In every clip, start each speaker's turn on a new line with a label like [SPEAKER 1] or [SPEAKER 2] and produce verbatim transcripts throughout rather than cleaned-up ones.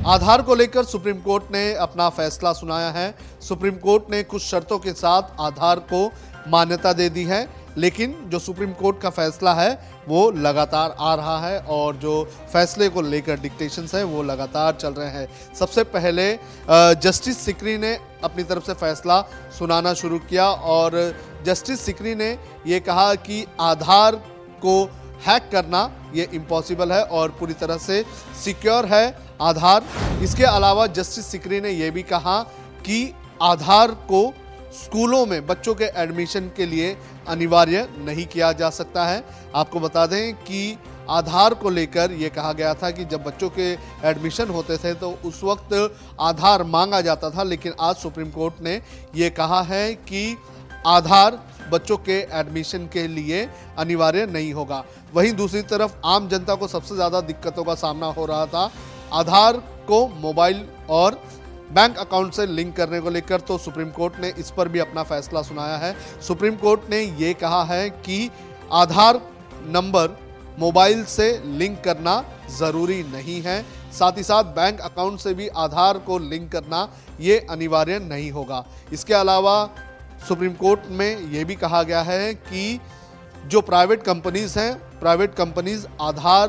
[SPEAKER 1] आधार को लेकर supreme court ने अपना फैसला सुनाया है। सुप्रीम कोर्ट ने कुछ शर्तों के साथ आधार को मान्यता दे दी है, लेकिन जो सुप्रीम कोर्ट का फैसला है वो लगातार आ रहा है और जो फैसले को लेकर डिक्टेशंस हैं वो लगातार चल रहे हैं। सबसे पहले जस्टिस सिकरी ने अपनी तरफ से फैसला सुनाना शुरू किया और जस्टिस सिकरी ने ये कहा कि आधार को हैक करना ये इम्पॉसिबल है और पूरी तरह से सिक्योर है आधार। इसके अलावा जस्टिस सिकरी ने यह भी कहा कि आधार को स्कूलों में बच्चों के एडमिशन के लिए अनिवार्य नहीं किया जा सकता है। आपको बता दें कि आधार को लेकर यह कहा गया था कि जब बच्चों के एडमिशन होते थे तो उस वक्त आधार मांगा जाता था, लेकिन आज सुप्रीम कोर्ट ने यह कहा है कि आधार बच्चों के एडमिशन के लिए अनिवार्य नहीं होगा। वहीं दूसरी तरफ आम जनता को सबसे ज़्यादा दिक्कतों का सामना हो रहा था आधार को मोबाइल और बैंक अकाउंट से लिंक करने को लेकर, तो सुप्रीम कोर्ट ने इस पर भी अपना फैसला सुनाया है। सुप्रीम कोर्ट ने ये कहा है कि आधार नंबर मोबाइल से लिंक करना ज़रूरी नहीं है, साथ ही साथ बैंक अकाउंट से भी आधार को लिंक करना ये अनिवार्य नहीं होगा। इसके अलावा सुप्रीम कोर्ट में ये भी कहा गया है कि जो प्राइवेट कंपनीज हैं, प्राइवेट कंपनीज आधार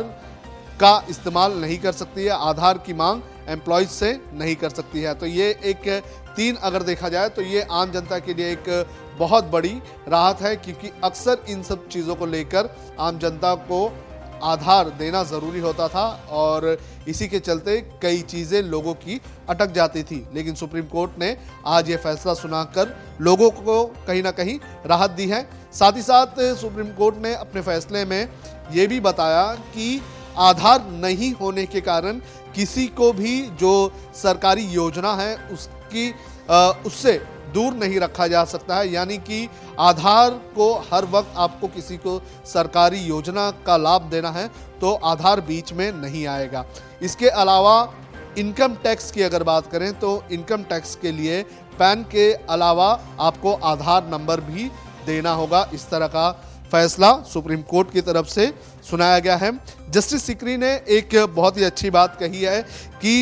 [SPEAKER 1] का इस्तेमाल नहीं कर सकती है, आधार की मांग एम्प्लॉयज से नहीं कर सकती है। तो ये एक तीन अगर देखा जाए तो ये आम जनता के लिए एक बहुत बड़ी राहत है, क्योंकि अक्सर इन सब चीज़ों को लेकर आम जनता को आधार देना ज़रूरी होता था और इसी के चलते कई चीज़ें लोगों की अटक जाती थी। लेकिन सुप्रीम कोर्ट ने आज ये फैसला सुनाकर लोगों को कहीं ना कहीं राहत दी है। साथ ही साथ सुप्रीम कोर्ट ने अपने फैसले में ये भी बताया कि आधार नहीं होने के कारण किसी को भी जो सरकारी योजना है उसकी आ, उससे दूर नहीं रखा जा सकता है, यानी कि आधार को हर वक्त आपको किसी को सरकारी योजना का लाभ देना है तो आधार बीच में नहीं आएगा। इसके अलावा इनकम टैक्स की अगर बात करें तो इनकम टैक्स के लिए पैन के अलावा आपको आधार नंबर भी देना होगा। इस तरह का फैसला सुप्रीम कोर्ट की तरफ से सुनाया गया है। जस्टिस सिकरी ने एक बहुत ही अच्छी बात कही है कि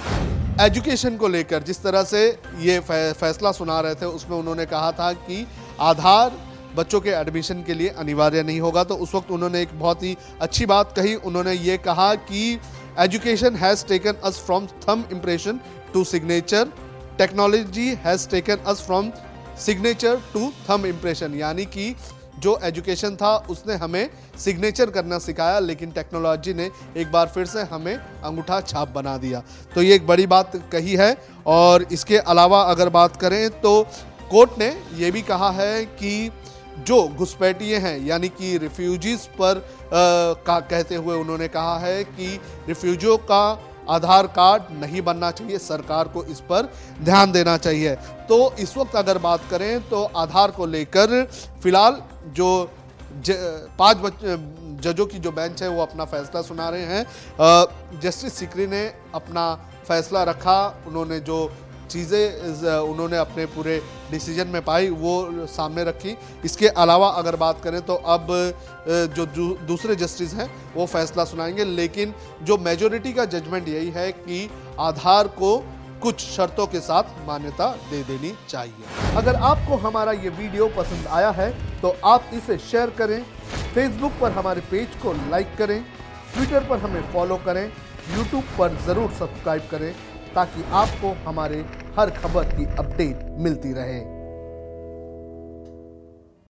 [SPEAKER 1] एजुकेशन को लेकर जिस तरह से ये फैसला सुना रहे थे उसमें उन्होंने कहा था कि आधार बच्चों के एडमिशन के लिए अनिवार्य नहीं होगा, तो उस वक्त उन्होंने एक बहुत ही अच्छी बात कही। उन्होंने ये कहा कि education has taken us from thumb impression to signature, technology has taken us from signature to thumb impression, यानी कि जो एजुकेशन था उसने हमें सिग्नेचर करना सिखाया, लेकिन टेक्नोलॉजी ने एक बार फिर से हमें अंगूठा छाप बना दिया। तो ये एक बड़ी बात कही है। और इसके अलावा अगर बात करें तो कोर्ट ने ये भी कहा है कि जो घुसपैठिए हैं यानी कि रिफ्यूजीज पर आ, का कहते हुए उन्होंने कहा है कि रिफ्यूजियों का आधार कार्ड नहीं बनना चाहिए, सरकार को इस पर ध्यान देना चाहिए। तो इस वक्त अगर बात करें तो आधार को लेकर फिलहाल जो ज, पांच जजों की जो बेंच है वो अपना फैसला सुना रहे हैं। जस्टिस सिकरी ने अपना फैसला रखा, उन्होंने जो चीज़ें उन्होंने अपने पूरे डिसीजन में पाई वो सामने रखी। इसके अलावा अगर बात करें तो अब जो दूसरे जस्टिस हैं वो फैसला सुनाएंगे, लेकिन जो मेजॉरिटी का जजमेंट यही है कि आधार को कुछ शर्तों के साथ मान्यता दे देनी चाहिए। अगर आपको हमारा ये वीडियो पसंद आया है तो आप इसे शेयर करें, फेसबुक पर हमारे पेज को लाइक करें, ट्विटर पर हमें फॉलो करें, यूट्यूब पर ज़रूर सब्सक्राइब करें ताकि आपको हमारे हर खबर की अपडेट मिलती रहे।